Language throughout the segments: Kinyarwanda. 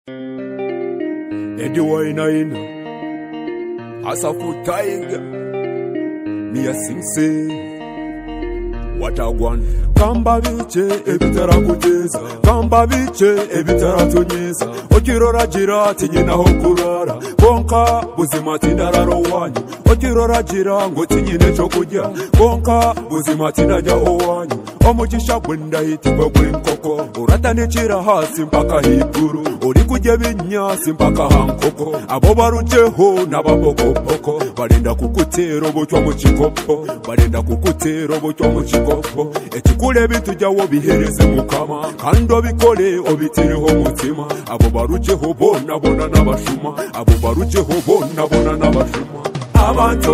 Eddie Wine Asafu Tiger Me a sing say What a one Kamba biche ebitara kuteza Kamba biche ebitara tunyeza Okirora jira tinyina hokurara Konka buzima tindararo wanyu Okirora jira ngo tinyine chokujya Konka buzima tinajya owanyu Omugisha gwenda hitibwe gwenkoko Uratanekira hasi mpaka higuru Uri kujya binyasi mpaka hankoko Abo barujeho n'ababokoboko Barenda kukutera obucyo mu kikopo Barenda kukutera obucyo mu kikopo Ekikule bitujyawo bihereze mukama Kandi obikole obitireho mutima Abo barujeho bona n'abashuma Abo barujeho bona n'abashuma Abantu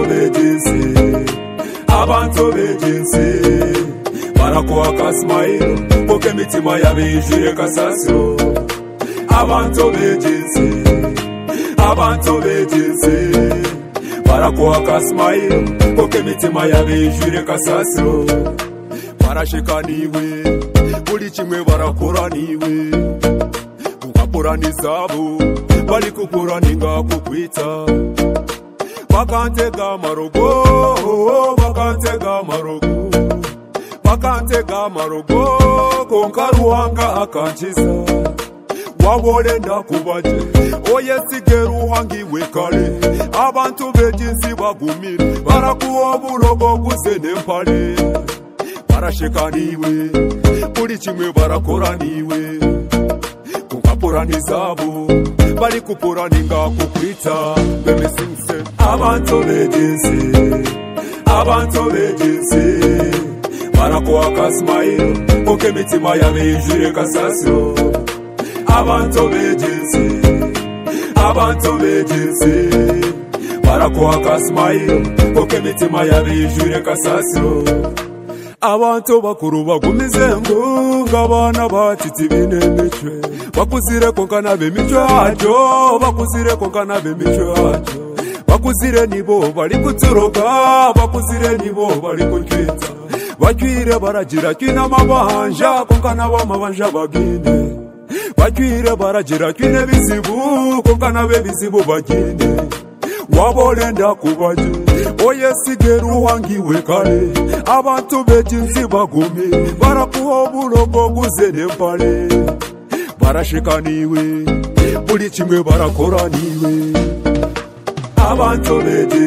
bejensi Barakuwa kasmailo Poke mitima yabijire kasasiro Abantu bejensi Barakuwa kasmailo Poke mitima yabijire kasasiro Barashikaniwe Buri kimwe barakora niwe Kukapura nizabo Bali kukura ninga kukwita Bakantega marogo Konka ruhanga akanchiza Wabolenda kubaje Oyesige ruhangiwe kale Abantu bejinsi bagumire Barakuwa bulogo kusene mpale Barashikaniwe Buri kimwe barakora niwe Kukapura nizabo Bali kupura ninga kukwita Beme singse Abantu bejensi Barakuwa kasmailo Poke mitima yabijire kasasiro Abantu bejensi Barakuwa kasmailo Poke mitima yabijire kasasiro Abantu bakuru bagumizengo Ngabana batiti binemechwe Bakuzire konkana bemichwe hajo Bakuzire konkana bemichwe hajo Bakuzire nibo bali kuturoga Bakuzire nibo bali kunkita Bakwire baragira kina mabanja Konkana bamabanja bagine Bakwire baragira kine bizibu Konkana be bizibu bagine Wabolenda kubaje Oyesige ruhangiwe kale Abantu bejinsi bagumi Barakuwa obulogo kuzene mpale Barashikaniwe Buri kimwe barakora niwe Abantu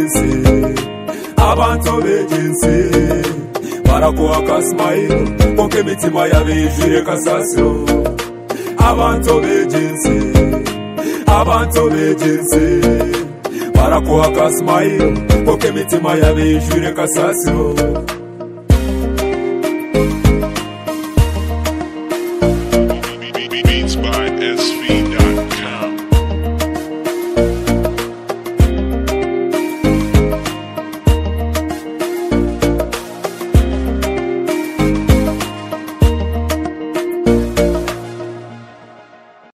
bejensi Barakuwa kasmailo Poke mitima yabijire kasasiro Abantu bejensi Barakuwa kasmailo Poke mitima yabijire kasasiro Beats by SV.